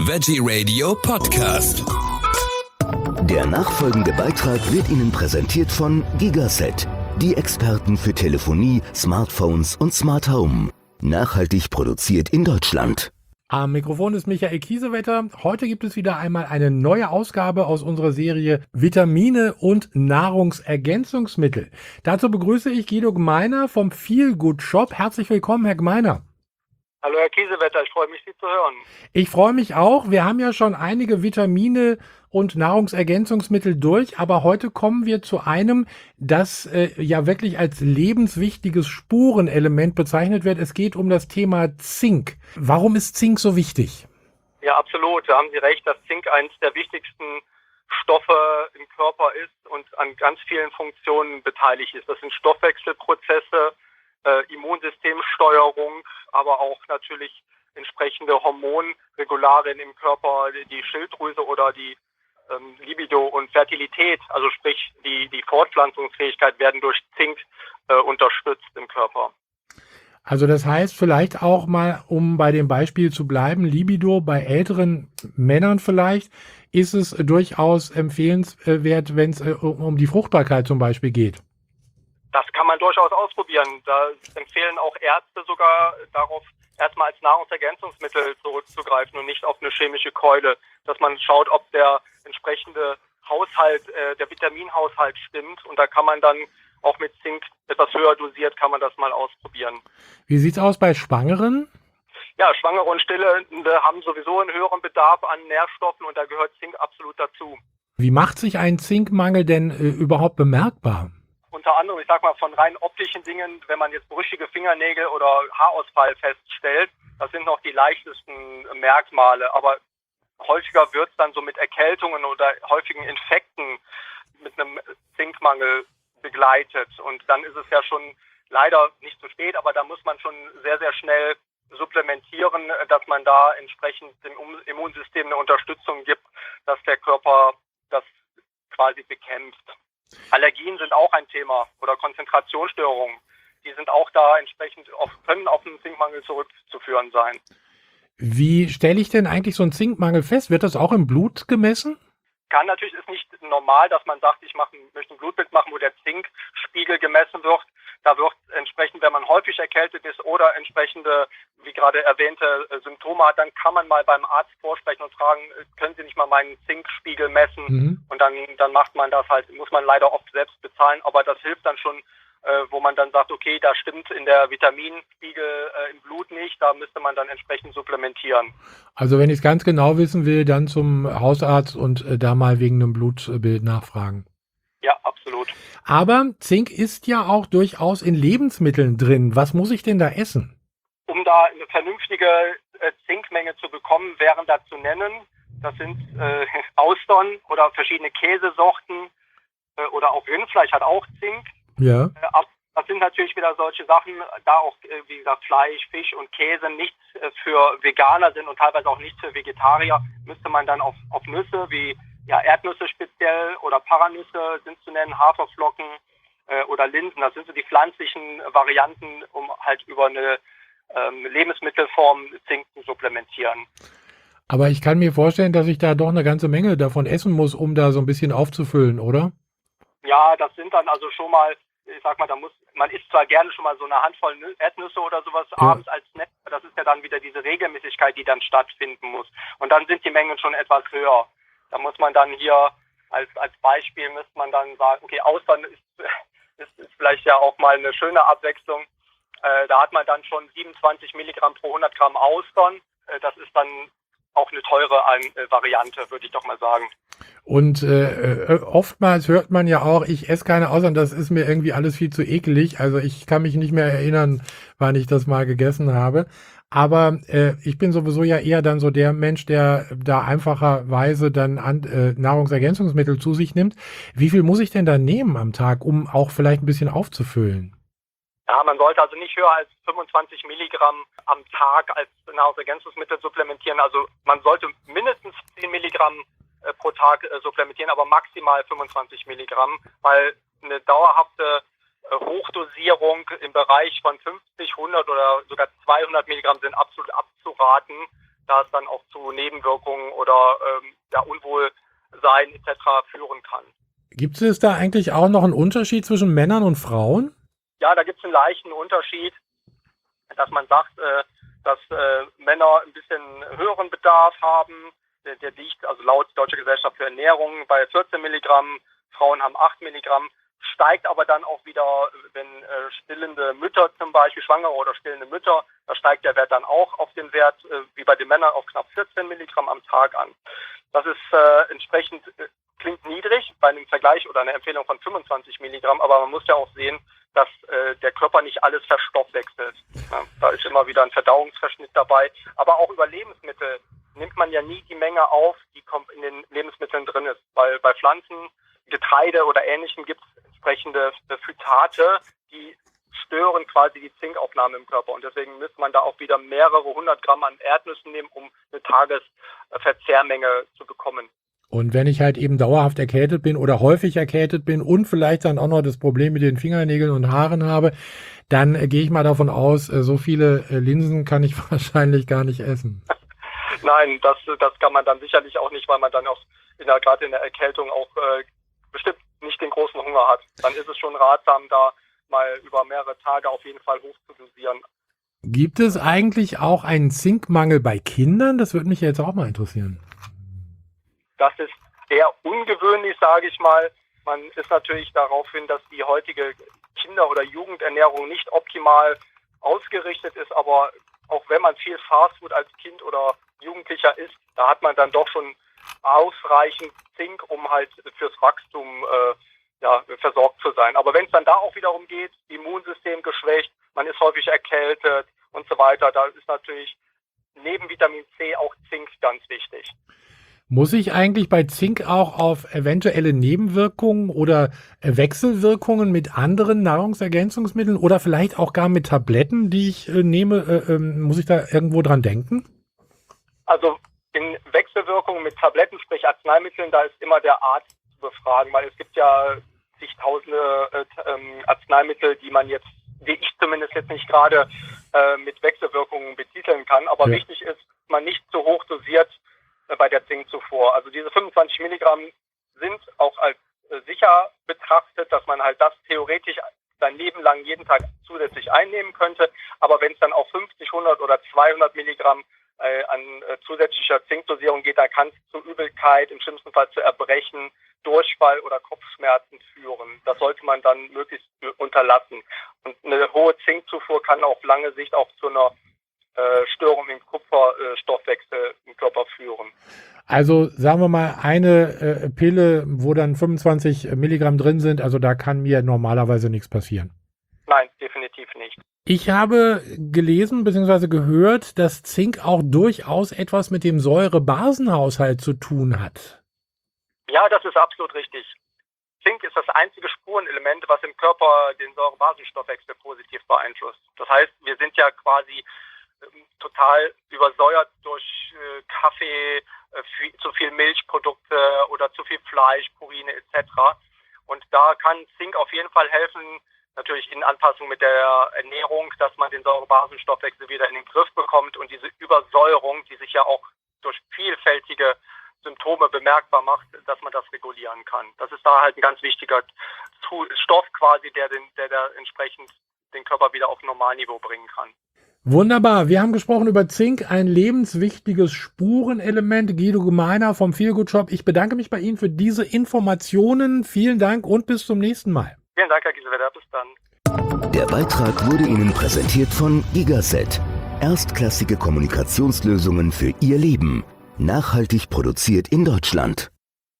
Veggie Radio Podcast. Der nachfolgende Beitrag wird Ihnen präsentiert von Gigaset, die Experten für Telefonie, Smartphones und Smart Home. Nachhaltig produziert in Deutschland. Am Mikrofon ist Michael Kiesewetter. Heute gibt es wieder einmal eine neue Ausgabe aus unserer Serie Vitamine und Nahrungsergänzungsmittel. Dazu begrüße ich Guido Gmeiner vom Feel Good Shop. Herzlich willkommen, Herr Gmeiner. Hallo Herr Kiesewetter, ich freue mich, Sie zu hören. Ich freue mich auch. Wir haben ja schon einige Vitamine und Nahrungsergänzungsmittel durch, aber heute kommen wir zu einem, das ja wirklich als lebenswichtiges Spurenelement bezeichnet wird. Es geht um das Thema Zink. Warum ist Zink so wichtig? Ja, absolut. Da haben Sie recht, dass Zink eines der wichtigsten Stoffe im Körper ist und an ganz vielen Funktionen beteiligt ist. Das sind Stoffwechselprozesse, Immunsystemsteuerung, aber auch natürlich entsprechende Hormonregularien im Körper, die Schilddrüse oder die Libido und Fertilität, also sprich die Fortpflanzungsfähigkeit, werden durch Zink unterstützt im Körper. Also das heißt vielleicht auch mal, um bei dem Beispiel zu bleiben, Libido bei älteren Männern vielleicht, ist es durchaus empfehlenswert, wenn es um die Fruchtbarkeit zum Beispiel geht. Das kann man durchaus ausprobieren. Da empfehlen auch Ärzte sogar darauf, erstmal als Nahrungsergänzungsmittel zurückzugreifen und nicht auf eine chemische Keule, dass man schaut, ob der entsprechende Haushalt, der Vitaminhaushalt stimmt, und da kann man dann auch mit Zink etwas höher dosiert, kann man das mal ausprobieren. Wie sieht's aus bei Schwangeren? Ja, Schwangere und Stillende haben sowieso einen höheren Bedarf an Nährstoffen und da gehört Zink absolut dazu. Wie macht sich ein Zinkmangel denn überhaupt bemerkbar? Unter anderem, ich sag mal, von rein optischen Dingen, wenn man jetzt brüchige Fingernägel oder Haarausfall feststellt, das sind noch die leichtesten Merkmale, aber häufiger wird es dann so mit Erkältungen oder häufigen Infekten mit einem Zinkmangel begleitet, und dann ist es ja schon leider nicht zu spät, aber da muss man schon sehr, sehr schnell supplementieren, dass man da entsprechend dem Immunsystem eine Unterstützung gibt, dass der Körper das quasi bekämpft. Allergien sind auch ein Thema oder Konzentrationsstörungen. Die sind auch da entsprechend können auf einen Zinkmangel zurückzuführen sein. Wie stelle ich denn eigentlich so einen Zinkmangel fest? Wird das auch im Blut gemessen? Natürlich ist nicht normal, dass man sagt, ich möchte ein Blutbild machen, wo der Zinkspiegel gemessen wird. Da wird entsprechend, wenn man häufig erkältet ist oder entsprechende, wie gerade erwähnte, Symptome hat, dann kann man mal beim Arzt vorsprechen und fragen, können Sie nicht mal meinen Zinkspiegel messen? Mhm. Und dann macht man das halt, muss man leider oft selbst bezahlen, aber das hilft dann schon, wo man dann sagt, okay, da stimmt in der Vitaminspiegel im Blut nicht, da müsste man dann entsprechend supplementieren. Also wenn ich es ganz genau wissen will, dann zum Hausarzt und da mal wegen einem Blutbild nachfragen. Ja, absolut. Aber Zink ist ja auch durchaus in Lebensmitteln drin. Was muss ich denn da essen? Um da eine vernünftige Zinkmenge zu bekommen, wären da zu nennen, das sind Austern oder verschiedene Käsesorten oder auch Rindfleisch hat auch Zink. Ja. Das sind natürlich wieder solche Sachen, da auch, wie gesagt, Fleisch, Fisch und Käse nicht für Veganer sind und teilweise auch nicht für Vegetarier, müsste man dann auf Nüsse wie Erdnüsse speziell oder Paranüsse sind zu nennen, Haferflocken oder Linsen. Das sind so die pflanzlichen Varianten, um halt über eine Lebensmittelform Zink zu supplementieren. Aber ich kann mir vorstellen, dass ich da doch eine ganze Menge davon essen muss, um da so ein bisschen aufzufüllen, oder? Ja, das sind dann also schon mal, ich sag mal, man isst zwar gerne schon mal so eine Handvoll Erdnüsse oder sowas abends als Snack, das ist ja dann wieder diese Regelmäßigkeit, die dann stattfinden muss. Und dann sind die Mengen schon etwas höher. Da muss man dann hier als Beispiel müsste man dann sagen, okay, Austern ist vielleicht ja auch mal eine schöne Abwechslung. Da hat man dann schon 27 Milligramm pro 100 Gramm Austern. Das ist dann auch eine teure Variante, würde ich doch mal sagen. Und oftmals hört man ja auch, ich esse keine Austern, das ist mir irgendwie alles viel zu ekelig. Also ich kann mich nicht mehr erinnern, wann ich das mal gegessen habe. Aber ich bin sowieso ja eher dann so der Mensch, der da einfacherweise dann Nahrungsergänzungsmittel zu sich nimmt. Wie viel muss ich denn da nehmen am Tag, um auch vielleicht ein bisschen aufzufüllen? Ja, man sollte also nicht höher als 25 Milligramm am Tag als Nahrungsergänzungsmittel supplementieren. Also man sollte mindestens 10 Milligramm pro Tag supplementieren, aber maximal 25 Milligramm, weil eine dauerhafte Hochdosierung im Bereich von 50, 100 oder sogar 200 Milligramm sind absolut abzuraten, da es dann auch zu Nebenwirkungen oder Unwohlsein etc. führen kann. Gibt es da eigentlich auch noch einen Unterschied zwischen Männern und Frauen? Ja, da gibt es einen leichten Unterschied, dass man sagt, dass Männer ein bisschen höheren Bedarf haben. Der liegt also laut Deutscher Gesellschaft für Ernährung bei 14 Milligramm, Frauen haben 8 Milligramm, steigt aber dann auch wieder, wenn stillende Mütter zum Beispiel, schwangere oder stillende Mütter, da steigt der Wert dann auch auf den Wert, wie bei den Männern, auf knapp 14 Milligramm am Tag an. Das ist entsprechend, klingt niedrig bei einem Vergleich oder einer Empfehlung von 25 Milligramm, aber man muss ja auch sehen, dass der Körper nicht alles verstoffwechselt. Ja, da ist immer wieder ein Verdauungsverschnitt dabei, aber auch über Lebensmittel nimmt man ja nie die Menge auf, die in den Lebensmitteln drin ist, weil bei Pflanzen, Getreide oder Ähnlichem gibt es entsprechende Phytate, die stören quasi die Zinkaufnahme im Körper und deswegen müsste man da auch wieder mehrere 100 Gramm an Erdnüssen nehmen, um eine Tagesverzehrmenge zu bekommen. Und wenn ich halt eben dauerhaft erkältet bin oder häufig erkältet bin und vielleicht dann auch noch das Problem mit den Fingernägeln und Haaren habe, dann gehe ich mal davon aus, so viele Linsen kann ich wahrscheinlich gar nicht essen. Nein, das kann man dann sicherlich auch nicht, weil man dann auch gerade in der Erkältung auch bestimmt nicht den großen Hunger hat. Dann ist es schon ratsam, da mal über mehrere Tage auf jeden Fall hoch zu dosieren. Gibt es eigentlich auch einen Zinkmangel bei Kindern? Das würde mich jetzt auch mal interessieren. Das ist eher ungewöhnlich, sage ich mal. Man ist natürlich darauf hin, dass die heutige Kinder- oder Jugendernährung nicht optimal ausgerichtet ist, aber auch wenn man viel Fastfood als Kind oder Jugendlicher isst, da hat man dann doch schon ausreichend Zink, um halt fürs Wachstum versorgt zu sein. Aber wenn es dann da auch wiederum geht, Immunsystem geschwächt, man ist häufig erkältet und so weiter, da ist natürlich neben Vitamin C auch Zink ganz wichtig. Muss ich eigentlich bei Zink auch auf eventuelle Nebenwirkungen oder Wechselwirkungen mit anderen Nahrungsergänzungsmitteln oder vielleicht auch gar mit Tabletten, die ich nehme, muss ich da irgendwo dran denken? Also in Wechselwirkungen mit Tabletten, sprich Arzneimitteln, da ist immer der Arzt zu befragen, weil es gibt ja zigtausende Arzneimittel, die ich zumindest jetzt nicht gerade mit Wechselwirkungen betiteln kann. Aber wichtig ist, dass man nicht zu hoch dosiert bei der Zinkzufuhr. Also diese 25 Milligramm sind auch als sicher betrachtet, dass man halt das theoretisch sein Leben lang jeden Tag zusätzlich einnehmen könnte. Aber wenn es dann auf 50, 100 oder 200 Milligramm an zusätzlicher Zinkdosierung geht, dann kann es zu Übelkeit, im schlimmsten Fall zu Erbrechen, Durchfall oder Kopfschmerzen führen. Das sollte man dann möglichst unterlassen. Und eine hohe Zinkzufuhr kann auf lange Sicht auch zu einer Störung im Kupferstoffwechsel im Körper führen. Also sagen wir mal, eine Pille, wo dann 25 Milligramm drin sind, also da kann mir normalerweise nichts passieren. Nein, definitiv nicht. Ich habe gelesen bzw. gehört, dass Zink auch durchaus etwas mit dem Säure-Basen-Haushalt zu tun hat. Ja, das ist absolut richtig. Zink ist das einzige Spurenelement, was im Körper den Säure-Basen-Stoffwechsel positiv beeinflusst. Das heißt, wir sind ja quasi total übersäuert durch Kaffee, zu viel Milchprodukte oder zu viel Fleisch, Purine etc. Und da kann Zink auf jeden Fall helfen, natürlich in Anpassung mit der Ernährung, dass man den Säurebasenstoffwechsel wieder in den Griff bekommt und diese Übersäuerung, die sich ja auch durch vielfältige Symptome bemerkbar macht, dass man das regulieren kann. Das ist da halt ein ganz wichtiger Stoff quasi, der entsprechend den Körper wieder auf Normalniveau bringen kann. Wunderbar. Wir haben gesprochen über Zink, ein lebenswichtiges Spurenelement. Guido Gemeiner vom Feelgood Shop. Ich bedanke mich bei Ihnen für diese Informationen. Vielen Dank und bis zum nächsten Mal. Vielen Dank, Herr Giesewetter. Bis dann. Der Beitrag wurde Ihnen präsentiert von Gigaset. Erstklassige Kommunikationslösungen für Ihr Leben. Nachhaltig produziert in Deutschland.